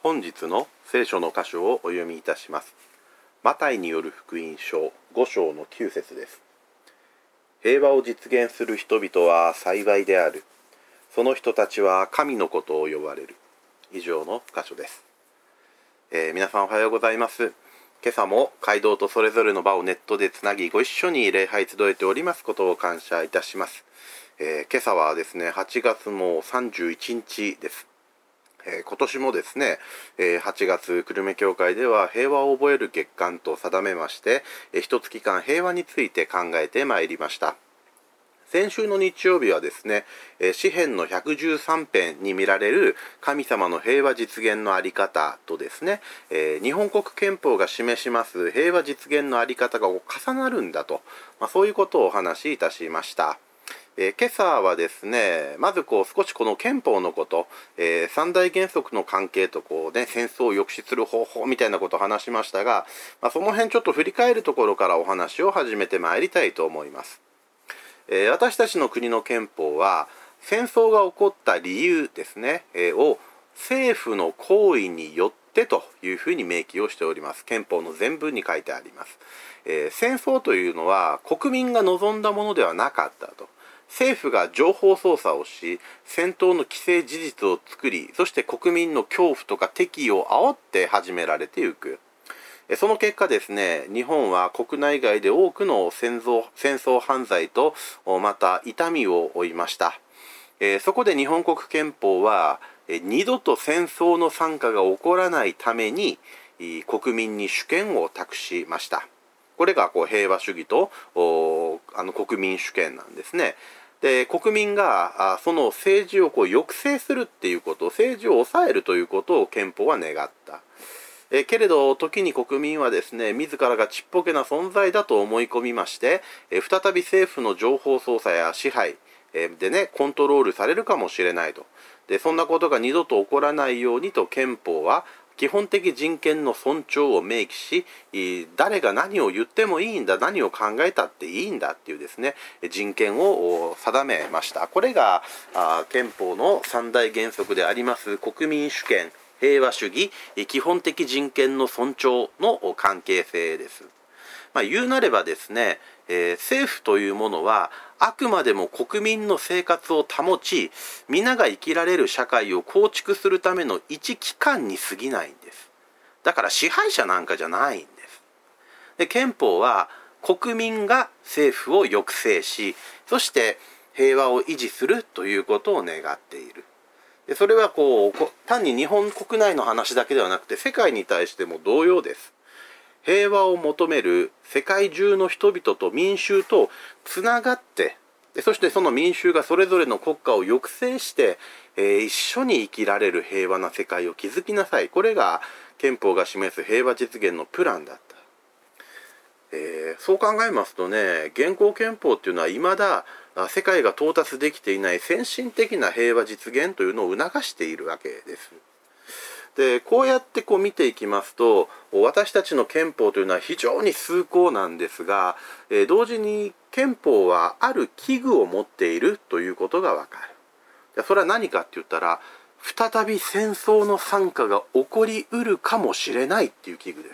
本日の聖書の箇所をお読みいたします。マタイによる福音書5章の9節です。平和を実現する人々は幸いである。その人たちは神の子と呼ばれる。以上の箇所です。皆さんおはようございます。今朝も街道とそれぞれの場をネットでつなぎご一緒に礼拝集えておりますことを感謝いたします。今朝はですね、8月も31日です。今年もですね、8月久留米教会では平和を覚える月間と定めまして、一月間平和について考えてまいりました。先週の日曜日はですね、詩編の113編に見られる神様の平和実現のあり方とですね、日本国憲法が示します平和実現のあり方が重なるんだと、そういうことをお話しいたしました。今朝はですね、まず少しこの憲法のこと、三大原則の関係と戦争を抑止する方法みたいなことを話しましたが、その辺ちょっと振り返るところからお話を始めてまいりたいと思います。私たちの国の憲法は戦争が起こった理由ですね、を政府の行為によってというふうに明記をしております。憲法の全文に書いてあります。戦争というのは国民が望んだものではなかったと。政府が情報操作をし、戦闘の既成事実を作り、そして国民の恐怖とか敵意を煽って始められていく。その結果ですね、日本は国内外で多くの戦争犯罪とまた痛みを負いました。そこで日本国憲法は二度と戦争の惨禍が起こらないために国民に主権を託しました。これが平和主義と国民主権なんですね。で、国民がその政治を抑制するっていうこと、政治を抑えるということを憲法は願った。けれど時に国民はですね、自らがちっぽけな存在だと思い込みまして、再び政府の情報操作や支配でね、コントロールされるかもしれないと。で、そんなことが二度と起こらないようにと憲法は基本的人権の尊重を明記し、誰が何を言ってもいいんだ、何を考えたっていいんだっていうですね、人権を定めました。これが憲法の三大原則であります国民主権、平和主義、基本的人権の尊重の関係性です。言うなればですね、政府というものはあくまでも国民の生活を保ち、皆が生きられる社会を構築するための一機関に過ぎないんです。だから支配者なんかじゃないんです。で、憲法は国民が政府を抑制し、そして平和を維持するということを願っている。で、それは単に日本国内の話だけではなくて世界に対しても同様です。平和を求める世界中の人々と民衆とつながって、そしてその民衆がそれぞれの国家を抑制して、一緒に生きられる平和な世界を築きなさい。これが憲法が示す平和実現のプランだった。そう考えますとね、現行憲法っていうのは未だ世界が到達できていない先進的な平和実現というのを促しているわけです。で、こうやって見ていきますと、私たちの憲法というのは非常に崇高なんですが、同時に憲法はある危惧を持っているということがわかる。それは何かって言ったら、再び戦争の惨禍が起こりうるかもしれないっていう危惧です。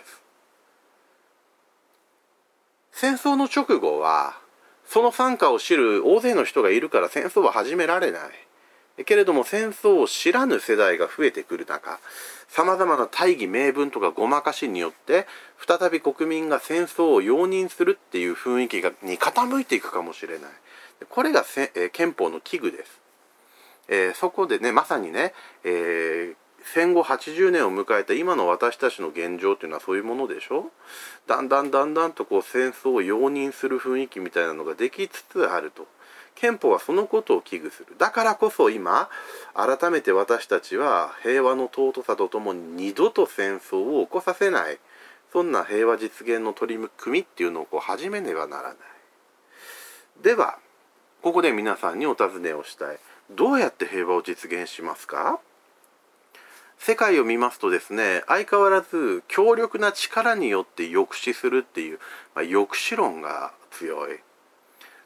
戦争の直後はその惨禍を知る大勢の人がいるから戦争は始められない。けれども戦争を知らぬ世代が増えてくる中、さまざまな大義名分とかごまかしによって再び国民が戦争を容認するっていう雰囲気に傾いていくかもしれない。これが憲法の危惧です。そこでね、まさにね、戦後80年を迎えた今の私たちの現状というのはそういうものでしょ。だんだんと戦争を容認する雰囲気みたいなのができつつあると。憲法はそのことを危惧する。だからこそ今改めて私たちは平和の尊さとともに二度と戦争を起こさせない、そんな平和実現の取り組みっていうのを始めねばならない。ではここで皆さんにお尋ねをしたい。どうやって平和を実現しますか？世界を見ますとですね、相変わらず強力な力によって抑止するっていう、抑止論が強い。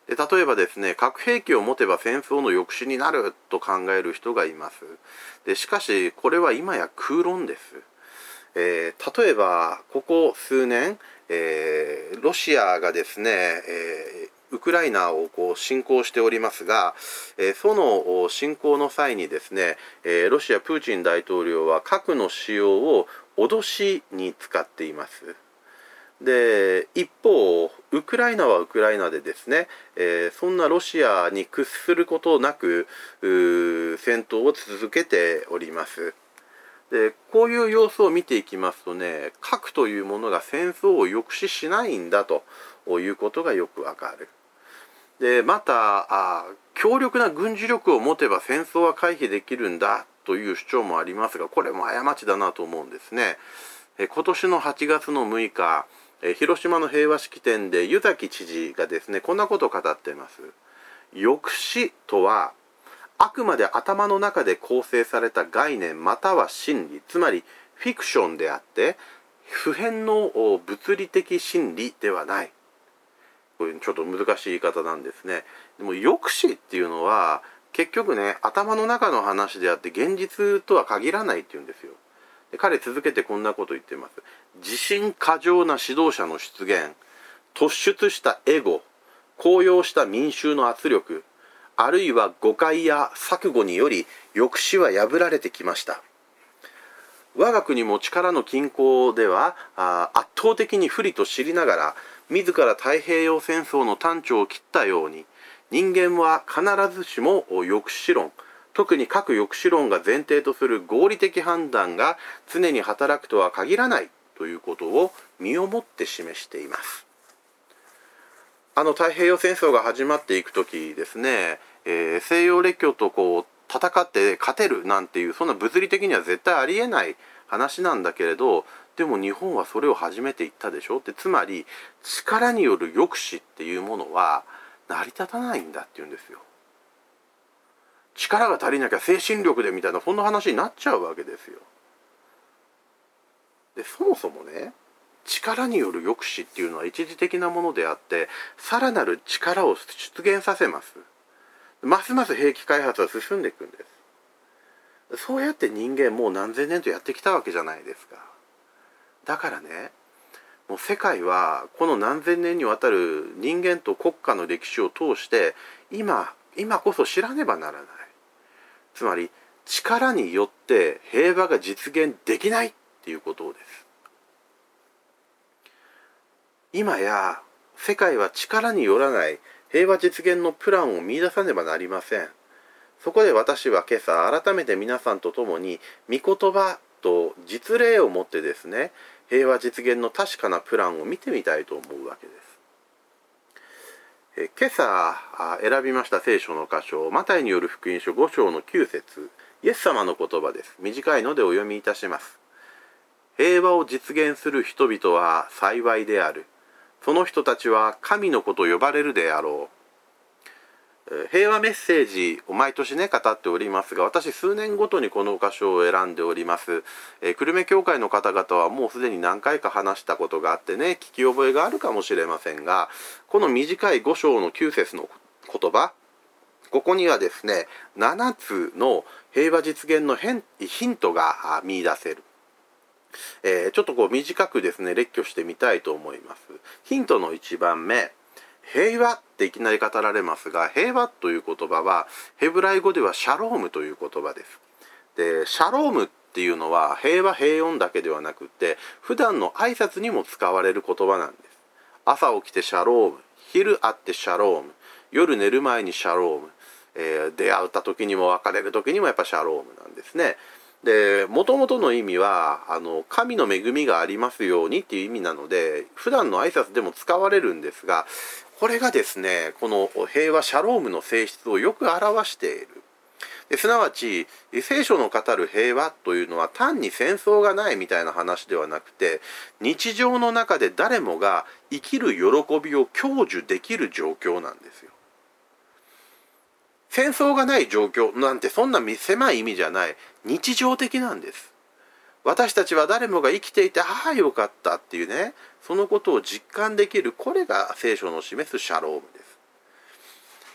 で例えばですね、核兵器を持てば戦争の抑止になると考える人がいます。でしかしこれは今や空論です。例えばここ数年、ロシアがですね、ウクライナを侵攻しておりますが、その侵攻の際にですね、ロシアプーチン大統領は核の使用を脅しに使っています。で一方ウクライナはウクライナでですね、そんなロシアに屈することなく戦闘を続けております。でこういう様子を見ていきますとね、核というものが戦争を抑止しないんだということがよくわかる。でまた強力な軍事力を持てば戦争は回避できるんだという主張もありますが、これも過ちだなと思うんですね。今年の8月の6日、広島の平和式典で湯崎知事がですね、こんなことを語っています。抑止とはあくまで頭の中で構成された概念または真理、つまりフィクションであって普遍の物理的真理ではない。これちょっと難しい言い方なんですね。でも抑止っていうのは結局ね、頭の中の話であって現実とは限らないっていうんですよ。で彼続けてこんなこと言っています。自信過剰な指導者の出現、突出したエゴ、高揚した民衆の圧力、あるいは誤解や錯誤により抑止は破られてきました。我が国も力の均衡では圧倒的に不利と知りながら自ら太平洋戦争の端緒を切ったように、人間は必ずしも抑止論、特に核抑止論が前提とする合理的判断が常に働くとは限らないということを身をもって示しています。太平洋戦争が始まっていく時ですね、西洋列強と戦って勝てるなんていう、そんな物理的には絶対ありえない話なんだけれど、でも日本はそれを始めていったでしょって。つまり力による抑止っていうものは成り立たないんだっていうんですよ。力が足りなきゃ精神力でみたいな、そんな話になっちゃうわけですよ。でそもそもね、力による抑止っていうのは一時的なものであって、さらなる力を出現させます。ますます兵器開発は進んでいくんです。そうやって人間もう何千年とやってきたわけじゃないですか。だからね、もう世界はこの何千年にわたる人間と国家の歴史を通して今こそ知らねばならない。つまり力によって平和が実現できないっていうことです。今や世界は力によらない平和実現のプランを見出さねばなりません。そこで私は今朝改めて皆さんと共に御言葉と実例をもってですね、平和実現の確かなプランを見てみたいと思うわけです。今朝選びました聖書の箇所、マタイによる福音書5章の9節、イエス様の言葉です。短いのでお読みいたします。平和を実現する人々は幸いである。その人たちは神の子と呼ばれるであろう。平和メッセージを毎年ね語っておりますが、私数年ごとにこの箇所を選んでおります。久留米教会の方々はもうすでに何回か話したことがあってね、聞き覚えがあるかもしれませんが、この短い5章の9節の言葉、ここにはですね、7つの平和実現のヒントが見出せる。ちょっと短くですね列挙してみたいと思います。ヒントの1番目、平和っていきなり語られますが、平和という言葉はヘブライ語ではシャロームという言葉です。でシャロームっていうのは平和平穏だけではなくて、普段の挨拶にも使われる言葉なんです。朝起きてシャローム、昼会ってシャローム、夜寝る前にシャローム、出会った時にも別れる時にもやっぱシャロームなんですね。で元々の意味は神の恵みがありますようにっていう意味なので、普段の挨拶でも使われるんですが、これがですね、この平和シャロームの性質をよく表している。すなわち聖書の語る平和というのは単に戦争がないみたいな話ではなくて、日常の中で誰もが生きる喜びを享受できる状況なんですよ。戦争がない状況なんてそんな狭い意味じゃない、日常的なんです。私たちは誰もが生きていて、ああよかったっていうね、そのことを実感できる、これが聖書の示すシャロームです。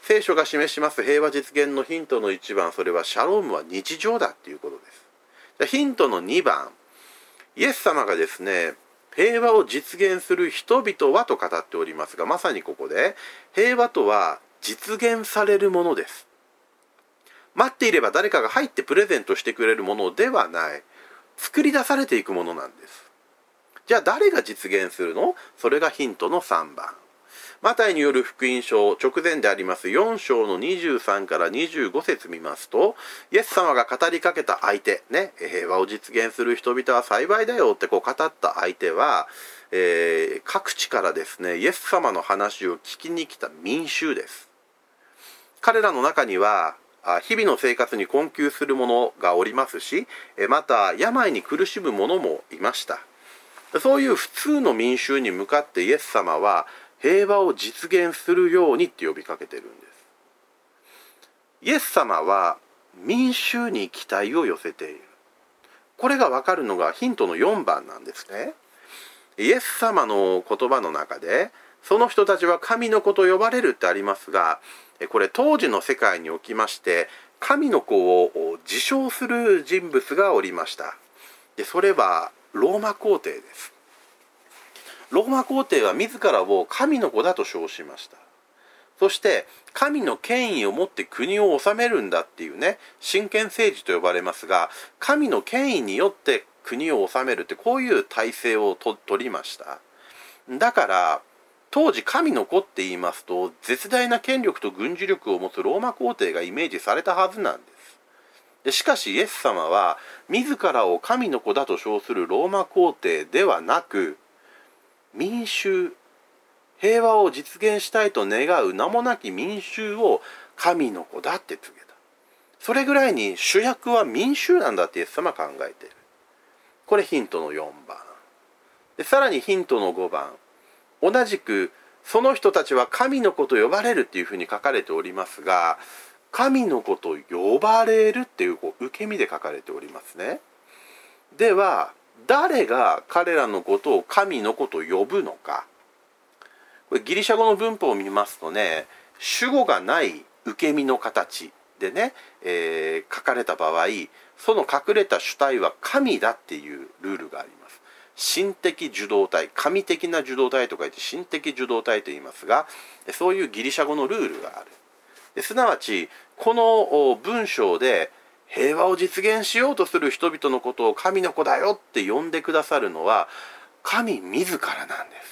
聖書が示します平和実現のヒントの1番、それはシャロームは日常だっていうことです。じゃヒントの2番、イエス様がですね、平和を実現する人々はと語っておりますが、まさにここで平和とは実現されるものです。待っていれば誰かが入ってプレゼントしてくれるものではない、作り出されていくものなんです。じゃあ誰が実現するの？それがヒントの3番。マタイによる福音書直前であります4章の23から25節見ますと、イエス様が語りかけた相手ね、平和を実現する人々は幸いだよってこう語った相手は、各地からですね、イエス様の話を聞きに来た民衆です。彼らの中には日々の生活に困窮する者がおりますし、また病に苦しむ者もいました。そういう普通の民衆に向かってイエス様は平和を実現するようにって呼びかけてるんです。イエス様は民衆に期待を寄せている。これが分かるのがヒントの4番なんですね。イエス様の言葉の中で、その人たちは神の子と呼ばれるってありますが、これ当時の世界におきまして神の子を自称する人物がおりました。でそれはローマ皇帝です。ローマ皇帝は自らを神の子だと称しました。そして神の権威を持って国を治めるんだっていうね、神権政治と呼ばれますが、神の権威によって国を治めるってこういう体制を取りました。だから当時神の子って言いますと絶大な権力と軍事力を持つローマ皇帝がイメージされたはずなんです。でしかしイエス様は自らを神の子だと称するローマ皇帝ではなく、民衆、平和を実現したいと願う名もなき民衆を神の子だって告げた。それぐらいに主役は民衆なんだってイエス様は考えている。これヒントの4番で、さらにヒントの5番、同じくその人たちは神の子と呼ばれるっていうふうに書かれておりますが、神の子と呼ばれるっていう受け身で書かれておりますね。では誰が彼らのことを神の子と呼ぶのか。これギリシャ語の文法を見ますとね、主語がない受け身の形でね、書かれた場合、その隠れた主体は神だっていうルールがあります。神的受動体、神的な受動体と書いて神的受動体と言いますが、そういうギリシャ語のルールがある。すなわちこの文章で平和を実現しようとする人々のことを神の子だよって呼んでくださるのは神自らなんです。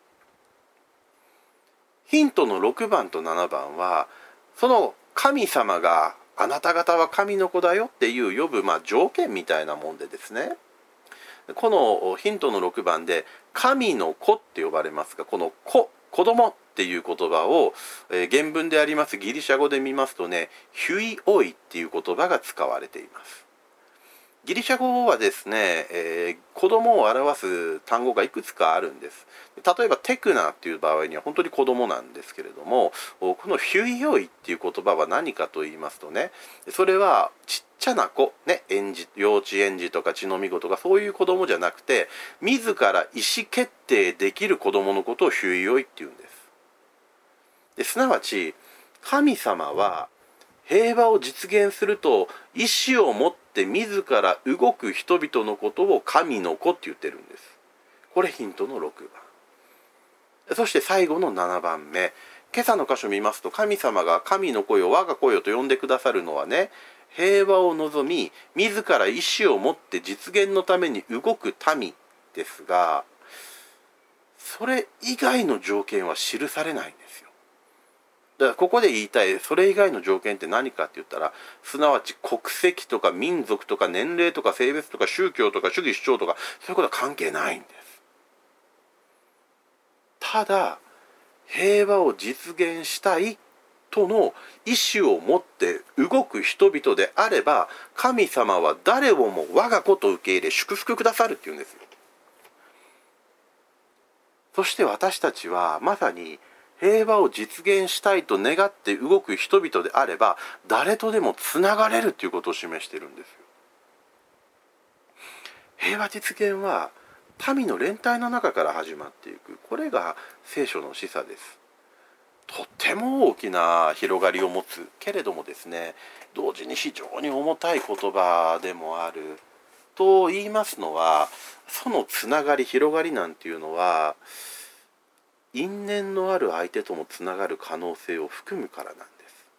ヒントの6番と7番はその神様があなた方は神の子だよっていう呼ぶ条件みたいなもんでですね、このヒントの6番で神の子って呼ばれますが、この子、子供っていう言葉を、原文でありますギリシャ語で見ますとね、ヒュイオイっていう言葉が使われています。ギリシャ語はですね、子供を表す単語がいくつかあるんです。例えばテクナっていう場合には本当に子供なんですけれども、このヒュイオイっていう言葉は何かと言いますとね、それはちっちゃな子、ね、幼稚園児とか血のみ子とかそういう子供じゃなくて、自ら意思決定できる子供のことをヒュイオイって言うんです。すなわち神様は平和を実現すると意志を持って自ら動く人々のことを神の子って言ってるんです。これヒントの6番。そして最後の7番目、今朝の箇所を見ますと、神様が神の子よ我が子よと呼んでくださるのはね、平和を望み自ら意志を持って実現のために動く民ですが、それ以外の条件は記されないんですよ。だからここで言いたいそれ以外の条件って何かって言ったら、すなわち国籍とか民族とか年齢とか性別とか宗教とか主義主張とかそういうことは関係ないんです。ただ平和を実現したいとの意志を持って動く人々であれば、神様は誰をも我が子と受け入れ祝福くださるっていうんですよ。そして私たちはまさに平和を実現したいと願って動く人々であれば、誰とでもつながれるということを示しているんですよ。平和実現は民の連帯の中から始まっていく。これが聖書の示唆です。 とても大きな広がりを持つけれどもですね、同時に非常に重たい言葉でもあると言いますのは、そのつながり広がりなんていうのは因縁のある相手ともつながる可能性を含むからなんです。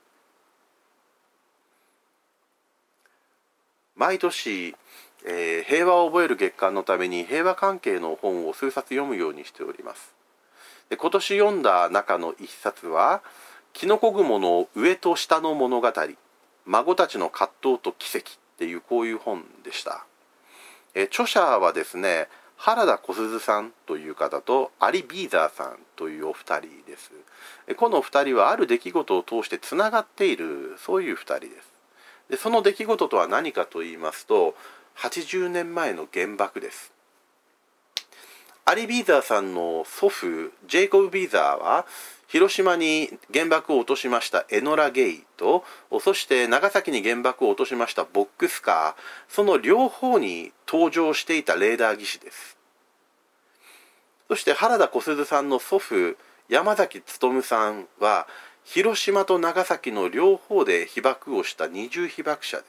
毎年、平和を覚える月間のために平和関係の本を数冊読むようにしております。で、今年読んだ中の一冊はキノコ雲の上と下の物語、孫たちの葛藤と奇跡っていうこういう本でした。著者はですね、原田小鈴さんという方とアリ・ビーザーさんというお二人です。この二人はある出来事を通してつながっている、そういう二人です。で、その出来事とは何かと言いますと、80年前の原爆です。アリ・ビーザーさんの祖父ジェイコブ・ビーザーは広島に原爆を落としましたエノラ・ゲイと、そして長崎に原爆を落としましたボックスカー、その両方に搭乗していたレーダー技師です。そして原田小鈴さんの祖父山崎努さんは広島と長崎の両方で被爆をした二重被爆者です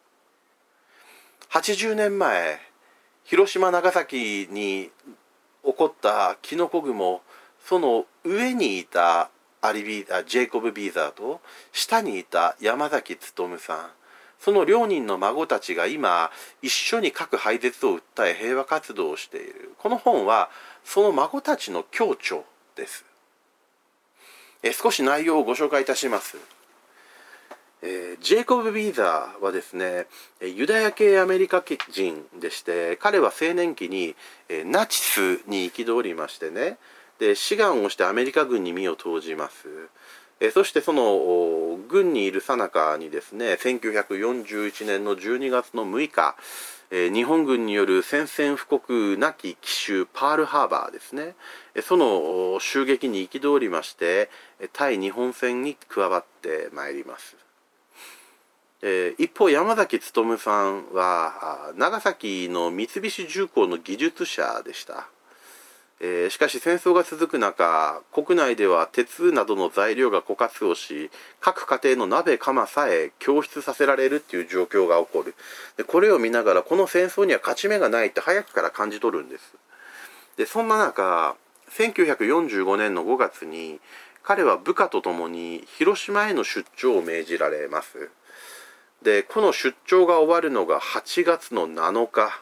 。80年前、広島長崎に起こったキノコ雲、その上にいたジェイコブ・ビーザーと下にいた山崎努さん、その両人の孫たちが今一緒に核廃絶を訴え平和活動をしている。この本はその孫たちの共著です。少し内容をご紹介いたします。ジェイコブ・ビーザーはですね、ユダヤ系アメリカ人でして、彼は青年期にナチスに憤りましてね、で志願をしてアメリカ軍に身を投じます。そしてその軍にいる最中にですね、1941年の12月の6日、日本軍による宣戦布告なき奇襲パールハーバーですね、その襲撃に憤りまして対日本戦に加わってまいります。一方山崎努さんは長崎の三菱重工の技術者でした。しかし戦争が続く中、国内では鉄などの材料が枯渇をし、各家庭の鍋釜さえ供出させられるっていう状況が起こる。でこれを見ながらこの戦争には勝ち目がないって早くから感じ取るんです。でそんな中、1945年の5月に彼は部下と共に広島への出張を命じられます。でこの出張が終わるのが8月の7日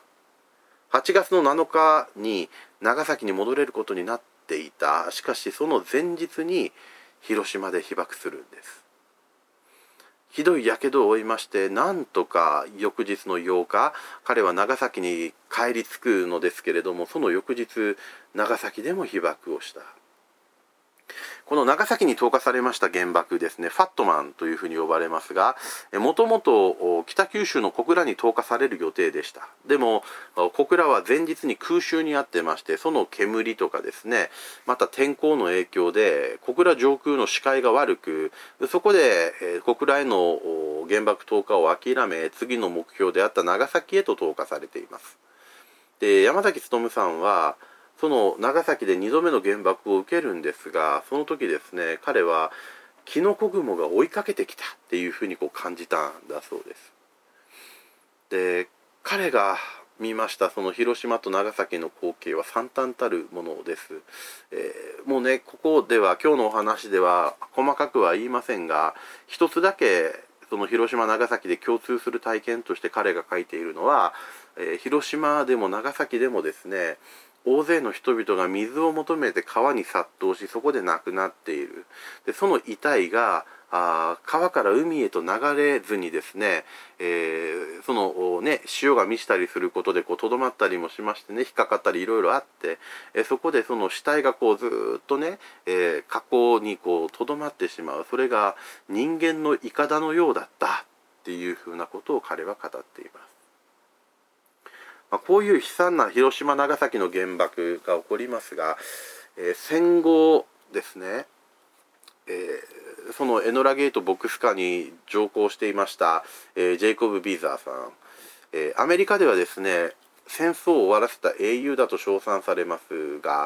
に長崎に戻れることになっていた。しかしその前日に広島で被爆するんです。ひどいやけどを負いまして、なんとか翌日の8日、彼は長崎に帰り着くのですけれども、その翌日長崎でも被爆をした。この長崎に投下されました原爆ですね、ファットマンというふうに呼ばれますが、もともと北九州の小倉に投下される予定でした。でも小倉は前日に空襲にあってまして、その煙とかですね、また天候の影響で小倉上空の視界が悪く、そこで小倉への原爆投下を諦め、次の目標であった長崎へと投下されています。で山崎努さんはその長崎で2度目の原爆を受けるんですが、その時ですね、彼はキノコ雲が追いかけてきたっていうふうに感じたんだそうです。で彼が見ましたその広島と長崎の光景は惨憺たるものです。もうね、ここでは今日のお話では細かくは言いませんが、一つだけその広島長崎で共通する体験として彼が書いているのは、広島でも長崎でもですね、大勢の人々が水を求めて川に殺到し、そこで亡くなっている。でその遺体が川から海へと流れずにですね、そのね、潮が満ちたりすることでとどまったりもしましてね、引っかかったりいろいろあって、そこでその死体がずっとね、河口にとどまってしまう。それが人間の筏のようだったっていうふうなことを彼は語っています。こういう悲惨な広島長崎の原爆が起こりますが、戦後ですね、そのエノラゲートボックスカーに乗降していました、ジェイコブ・ビーザーさん、アメリカではですね、戦争を終わらせた英雄だと称賛されますが、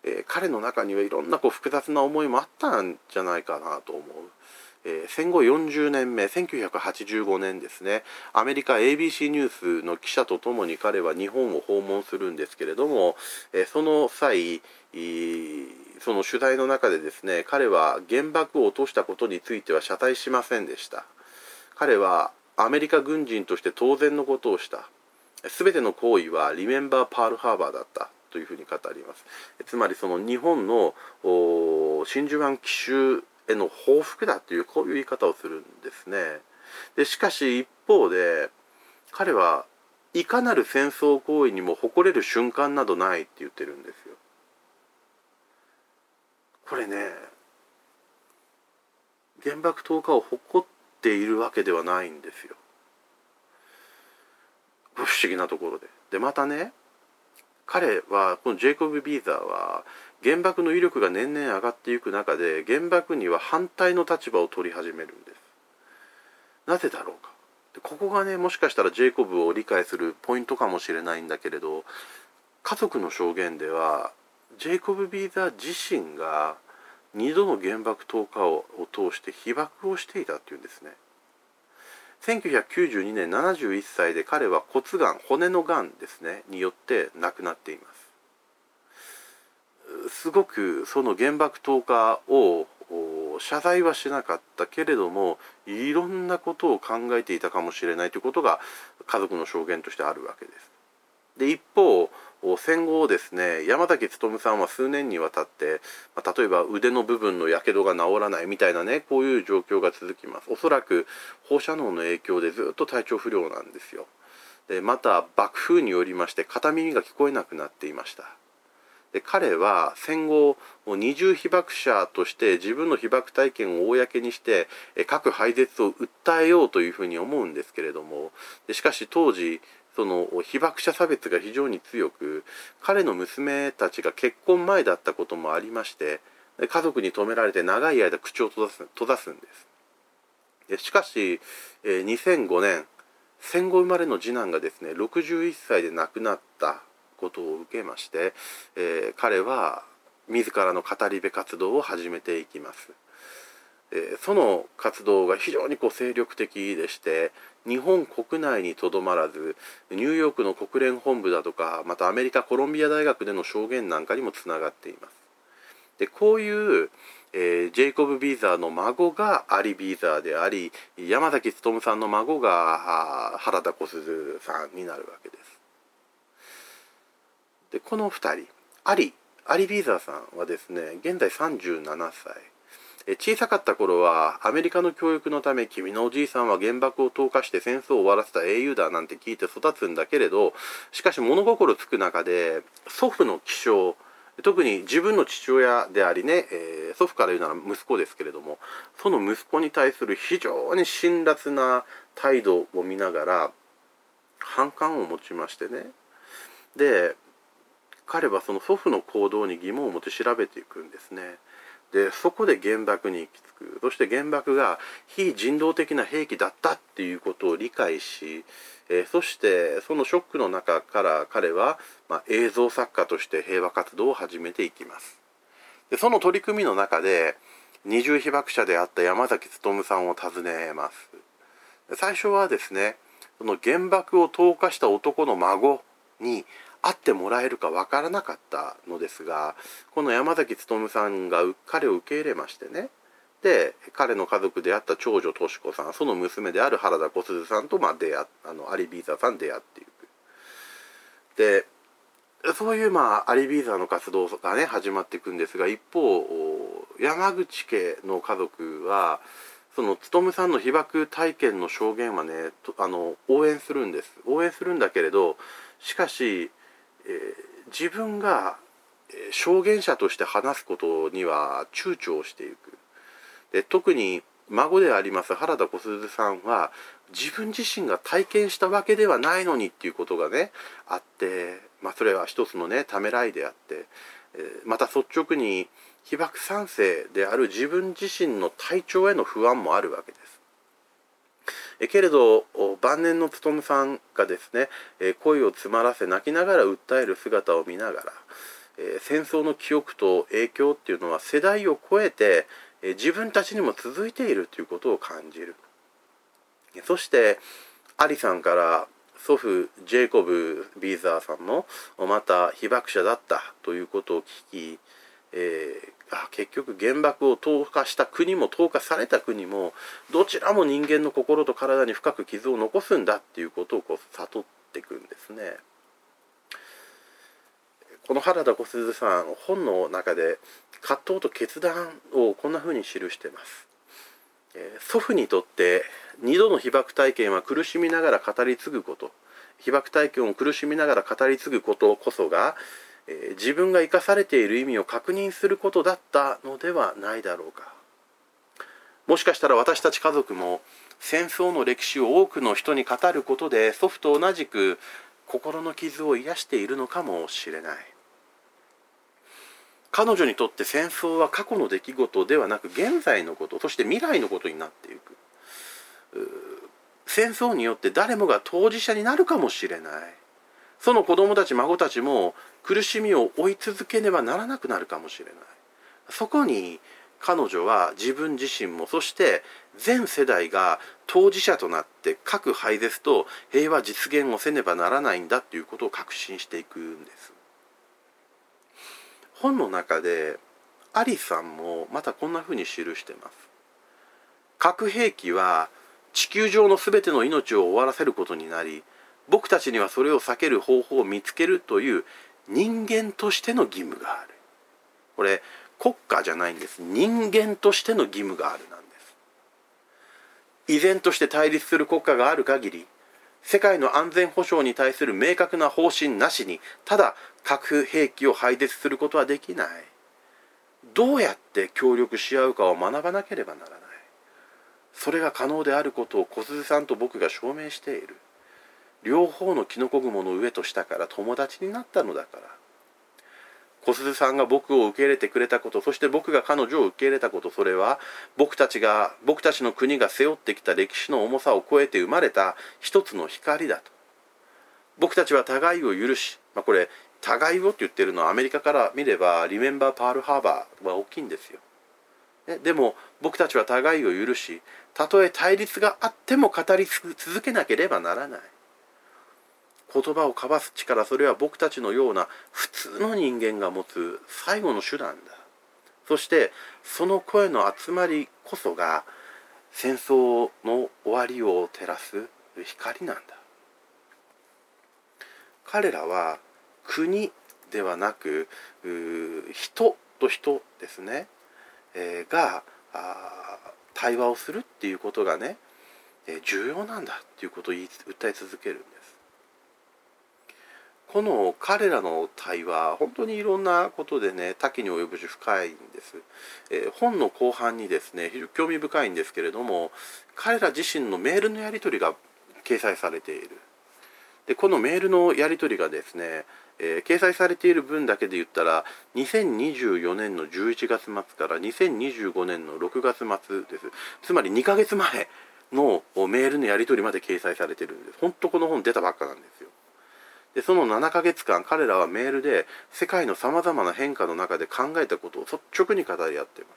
彼の中にはいろんな複雑な思いもあったんじゃないかなと思う。戦後40年目、1985年ですね、アメリカ ABC ニュースの記者とともに彼は日本を訪問するんですけれども、その際、その取材の中でですね、彼は原爆を落としたことについては謝罪しませんでした。彼はアメリカ軍人として当然のことをした。すべての行為はリメンバーパールハーバーだったというふうに語ります。つまりその日本の真珠湾奇襲への報復だというこういう言い方をするんですね。でしかし一方で彼はいかなる戦争行為にも誇れる瞬間などないって言ってるんですよ。これね、原爆投下を誇っているわけではないんですよ。不思議なところで。でまたね、彼はこのジェイコブ・ビーザーは原爆の威力が年々上がっていく中で原爆には反対の立場を取り始めるんです。なぜだろうか。でここがね、もしかしたらジェイコブを理解するポイントかもしれないんだけれど、家族の証言ではジェイコブ・ビーザー自身が2度の原爆投下を通して被爆をしていたっていうんですね。1992年71歳で彼は骨がん、骨のがんですねによって亡くなっています。すごくその原爆投下を謝罪はしなかったけれども、いろんなことを考えていたかもしれないということが家族の証言としてあるわけです。で一方戦後ですね、山崎努さんは数年にわたって、例えば腕の部分のやけどが治らないみたいなね、こういう状況が続きます。おそらく放射能の影響でずっと体調不良なんですよ。でまた爆風によりまして片耳が聞こえなくなっていました。で彼は戦後二重被爆者として自分の被爆体験を公にして核廃絶を訴えようというふうに思うんですけれども、しかし当時その被爆者差別が非常に強く、彼の娘たちが結婚前だったこともありまして、家族に止められて長い間口を閉ざすんです。しかし2005年、戦後生まれの次男がですね61歳で亡くなったことを受けまして、彼は自らの語り部活動を始めていきます。その活動が非常に精力的でして、日本国内にとどまらずニューヨークの国連本部だとか、またアメリカコロンビア大学での証言なんかにもつながっています。でこういう、ジェイコブ・ビーザーの孫がアリ・ビーザーであり、山崎努さんの孫が原田小鈴さんになるわけです。でこの2人、アリ・ビーザーさんはですね現在37歳。小さかった頃はアメリカの教育のため、君のおじいさんは原爆を投下して戦争を終わらせた英雄だなんて聞いて育つんだけれど、しかし物心つく中で祖父の気性、特に自分の父親でありね、祖父から言うなら息子ですけれども、その息子に対する非常に辛辣な態度を見ながら反感を持ちましてね。で彼はその祖父の行動に疑問を持って調べていくんですね。でそこで原爆に行き着く。そして原爆が非人道的な兵器だったっていうことを理解し、そしてそのショックの中から彼は、映像作家として平和活動を始めていきます。でその取り組みの中で二重被爆者であった山崎努さんを訪ねます。最初はですね、その原爆を投下した男の孫に会ってもらえるかわからなかったのですが、この山崎努さんが彼を受け入れましてね。で彼の家族であった長女とし子さん、その娘である原田小鈴さんとアリ・ビーザーさん出会っていく。でそういうアリ・ビーザーの活動がね始まっていくんですが、一方山口家の家族はその勉さんの被爆体験の証言はね応援するんです。応援するんだけれど、しかし、自分が証言者として話すことには躊躇をしていく。で特に孫であります原田小鈴さんは自分自身が体験したわけではないのにっていうことがねあって、それは一つのねためらいであって、また率直に被爆三世である自分自身の体調への不安もあるわけです。けれど晩年の勉さんがですね声を詰まらせ泣きながら訴える姿を見ながら、 戦争の記憶と影響っていうのは世代を超えて自分たちにも続いているということを感じる。そしてアリさんから祖父ジェイコブ・ビーザーさんもまた被爆者だったということを聞き、結局原爆を投下した国も投下された国もどちらも人間の心と体に深く傷を残すんだっていうことを悟っていくんですね。この原田小鈴さん、本の中で葛藤と決断をこんな風に記しています。祖父にとって2度の被爆体験は苦しみながら語り継ぐこと、被爆体験を苦しみながら語り継ぐことこそが自分が生かされている意味を確認することだったのではないだろうか。もしかしたら私たち家族も戦争の歴史を多くの人に語ることで祖父と同じく心の傷を癒しているのかもしれない。彼女にとって戦争は過去の出来事ではなく現在のこと、そして未来のことになっていく。戦争によって誰もが当事者になるかもしれない。その子供たち孫たちも苦しみを追い続けねばならなくなるかもしれない。そこに彼女は自分自身もそして全世代が当事者となって核廃絶と平和実現をせねばならないんだということを確信していくんです。本の中でアリさんもまたこんなふうに記しています。核兵器は地球上のすべての命を終わらせることになり、僕たちにはそれを避ける方法を見つけるという人間としての義務がある。これ国家じゃないんです。人間としての義務があるなんです。依然として対立する国家がある限り、世界の安全保障に対する明確な方針なしにただ核兵器を廃絶することはできない。どうやって協力し合うかを学ばなければならない。それが可能であることを小鈴さんと僕が証明している。両方のキノコ雲の上と下から友達になったのだから。小鈴さんが僕を受け入れてくれたこと、そして僕が彼女を受け入れたこと、それは僕たちの国が背負ってきた歴史の重さを超えて生まれた一つの光だと。僕たちは互いを許し、これ互いをって言ってるのはアメリカから見ればリメンバーパールハーバーは大きいんですよ。でも僕たちは互いを許し、たとえ対立があっても語り続けなければならない。言葉を交わす力、それは僕たちのような普通の人間が持つ最後の手段だ。そしてその声の集まりこそが戦争の終わりを照らす光なんだ。彼らは国ではなく人と人ですね、が対話をするっていうことがね、重要なんだっていうことを訴え続けるんです。この彼らの対話、本当にいろんなことでね、多岐に及ぶし深いんです。本の後半にですね、非常に興味深いんですけれども、彼ら自身のメールのやり取りが掲載されている。で、このメールのやり取りがですね、掲載されている分だけで言ったら、2024年の11月末から2025年の6月末です。つまり2ヶ月前のメールのやり取りまで掲載されているんです。本当この本出たばっかなんですよ。でその7ヶ月間、彼らはメールで世界のさまざまな変化の中で考えたことを率直に語り合っています。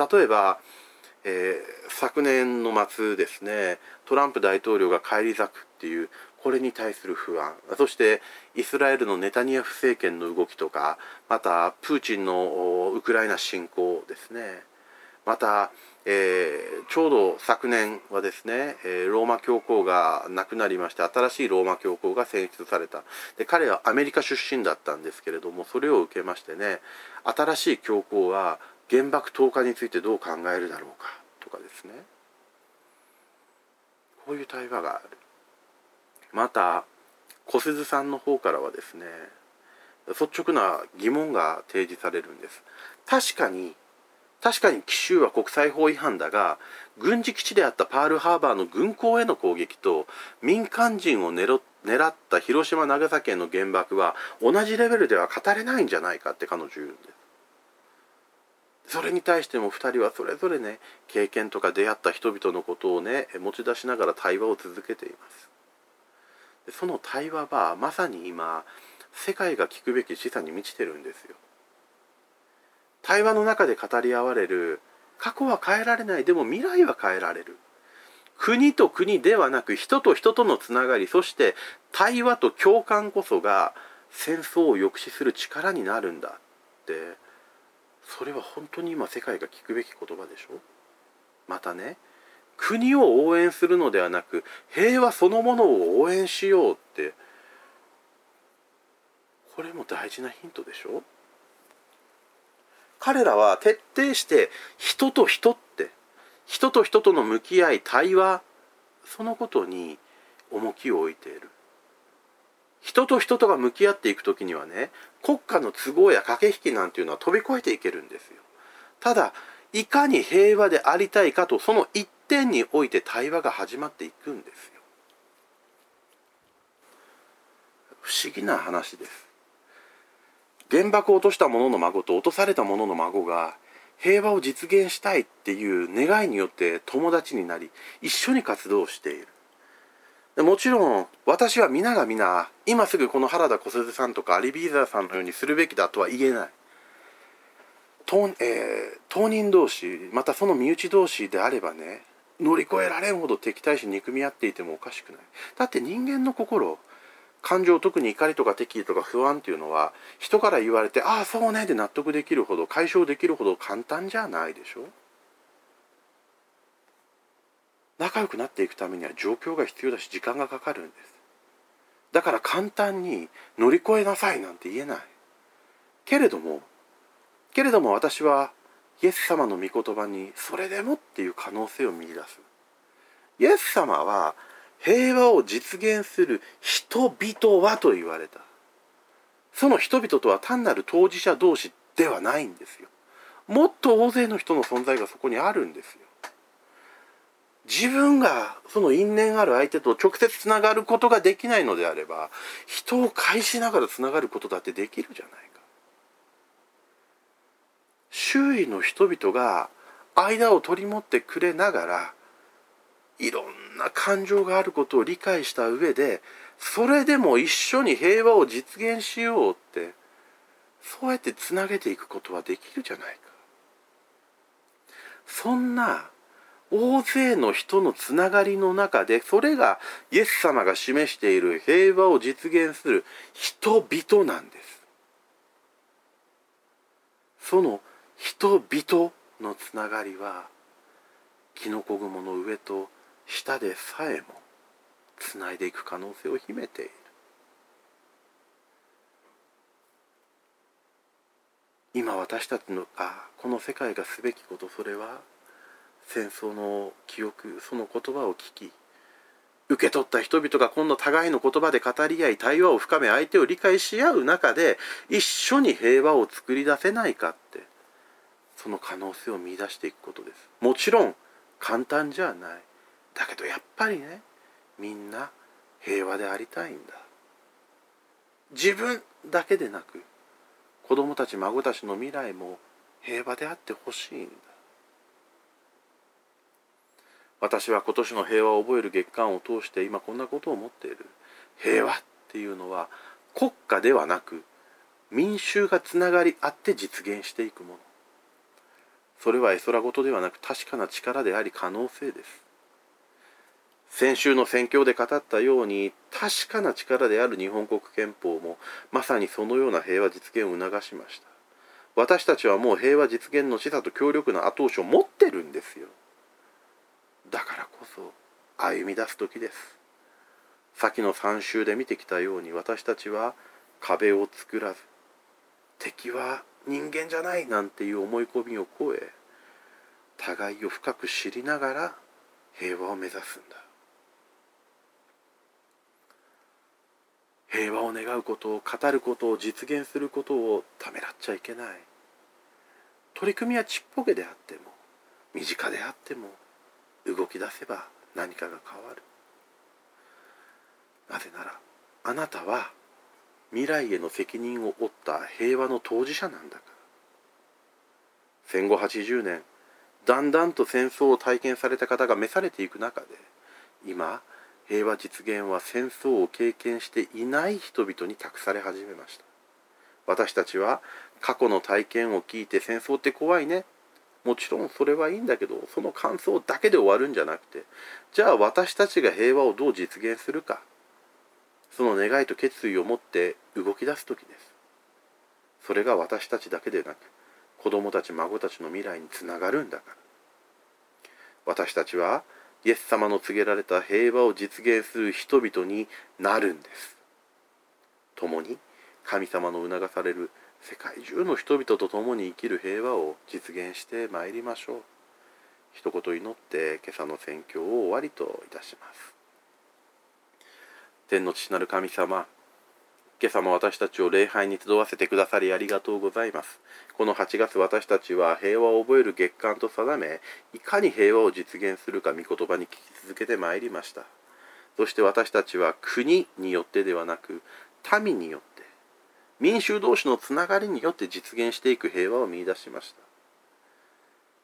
で例えば、昨年の末ですね、トランプ大統領が返り咲くっていうこれに対する不安、そしてイスラエルのネタニヤフ政権の動きとか、またプーチンのウクライナ侵攻ですね、また、ちょうど昨年はですね、ローマ教皇が亡くなりまして、新しいローマ教皇が選出された。で彼はアメリカ出身だったんですけれども、それを受けましてね、新しい教皇は原爆投下についてどう考えるだろうかとかですね、こういう対話がある。また小鈴さんの方からはですね、率直な疑問が提示されるんです。確かに奇襲は国際法違反だが、軍事基地であったパールハーバーの軍港への攻撃と民間人を狙った広島長崎への原爆は同じレベルでは語れないんじゃないかって彼女言うんです。それに対しても2人はそれぞれね、経験とか出会った人々のことをね、持ち出しながら対話を続けています。その対話はまさに今世界が聞くべき示唆に満ちてるんですよ。対話の中で語り合われる、過去は変えられない、でも未来は変えられる。国と国ではなく人と人とのつながり、そして対話と共感こそが戦争を抑止する力になるんだって、それは本当に今世界が聞くべき言葉でしょ。またね、国を応援するのではなく平和そのものを応援しようって、これも大事なヒントでしょ。彼らは徹底して人と人って、人と人との向き合い、対話、そのことに重きを置いている。人と人とが向き合っていくときにはね、国家の都合や駆け引きなんていうのは飛び越えていけるんですよ。ただ、いかに平和でありたいかと、その一点において対話が始まっていくんですよ。不思議な話です。原爆を落とした者の孫と落とされた者の孫が平和を実現したいっていう願いによって友達になり、一緒に活動している。もちろん私は皆が皆今すぐこの原田小鈴さんとかアリ・ビーザーさんのようにするべきだとは言えない。当人同士、またその身内同士であればね、乗り越えられんほど敵対し憎み合っていてもおかしくない。だって人間の心、感情、特に怒りとか敵意とか不安っていうのは、人から言われてああそうねで納得できるほど、解消できるほど簡単じゃないでしょ。仲良くなっていくためには状況が必要だし時間がかかるんです。だから簡単に乗り越えなさいなんて言えない。けれども私はイエス様の御言葉にそれでもっていう可能性を見出す。イエス様は平和を実現する人々はと言われた。その人々とは単なる当事者同士ではないんですよ。もっと大勢の人の存在がそこにあるんですよ。自分がその因縁ある相手と直接つながることができないのであれば、人を介しながらつながることだってできるじゃないか。周囲の人々が間を取り持ってくれながら、いろんな感情があることを理解した上で、それでも一緒に平和を実現しようって、そうやってつなげていくことはできるじゃないか。そんな大勢の人のつながりの中で、それがイエス様が示している平和を実現する人々なんです。その人々のつながりは、キノコ雲の上と下でさえもつないでいく可能性を秘めている。今私たちのこの世界がすべきこと、それは戦争の記憶、その言葉を聞き、受け取った人々が今度互いの言葉で語り合い、対話を深め、相手を理解し合う中で一緒に平和を作り出せないかって、その可能性を見出していくことです。もちろん簡単じゃない。だけどやっぱりね、みんな平和でありたいんだ。自分だけでなく子供たち孫たちの未来も平和であってほしいんだ。私は今年の平和を覚える月間を通して今こんなことを思っている。平和っていうのは国家ではなく民衆がつながり合って実現していくもの。それは絵空事ではなく確かな力であり可能性です。先週の宣教で語ったように確かな力である日本国憲法もまさにそのような平和実現を促しました。私たちはもう平和実現の示唆と強力な後押しを持ってるんですよ。だからこそ歩み出す時です。先の3週で見てきたように、私たちは壁を作らず、敵は人間じゃないなんていう思い込みを超え、互いを深く知りながら平和を目指すんだ。平和を願うことを、語ることを、実現することをためらっちゃいけない。取り組みはちっぽけであっても身近であっても動き出せば何かが変わる。なぜならあなたは未来への責任を負った平和の当事者なんだから。戦後80年、だんだんと戦争を体験された方が召されていく中で、今平和実現は戦争を経験していない人々に託され始めました。私たちは過去の体験を聞いて戦争って怖いね。もちろんそれはいいんだけど、その感想だけで終わるんじゃなくて、じゃあ私たちが平和をどう実現するか、その願いと決意を持って動き出す時です。それが私たちだけでなく、子供たち孫たちの未来につながるんだから。私たちはイエス様の告げられた平和を実現する人々になるんです。共に神様の促される世界中の人々と共に生きる平和を実現してまいりましょう。一言祈って今朝の宣教を終わりといたします。天の父なる神様、今朝も私たちを礼拝に集わせてくださりありがとうございます。この8月、私たちは平和を覚える月間と定め、いかに平和を実現するか御言葉に聞き続けてまいりました。そして私たちは国によってではなく、民によって、民衆同士のつながりによって実現していく平和を見出しました。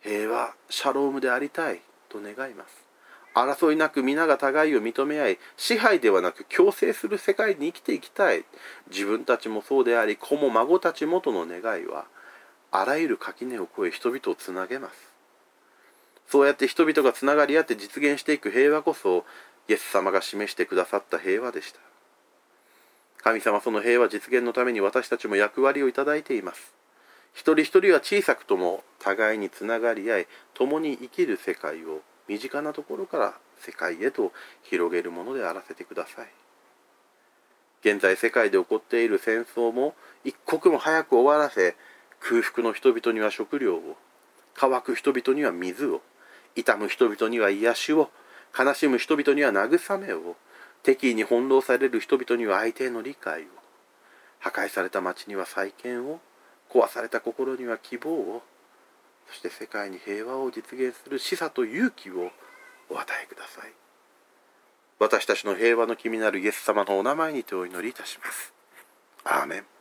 平和、シャロームでありたいと願います。争いなく皆が互いを認め合い、支配ではなく共生する世界に生きていきたい。自分たちもそうであり、子も孫たちもとの願いは、あらゆる垣根を越え人々をつなげます。そうやって人々がつながり合って実現していく平和こそ、イエス様が示してくださった平和でした。神様、その平和実現のために私たちも役割をいただいています。一人一人は小さくとも互いにつながり合い、共に生きる世界を身近なところから世界へと広げるものであらせてください。現在世界で起こっている戦争も一刻も早く終わらせ、空腹の人々には食料を、乾く人々には水を、痛む人々には癒しを、悲しむ人々には慰めを、敵意に翻弄される人々には相手への理解を、破壊された町には再建を、壊された心には希望を、そして世界に平和を実現する示唆と勇気をお与えください。私たちの平和の君なるイエス様のお名前にてお祈りいたします。アーメン。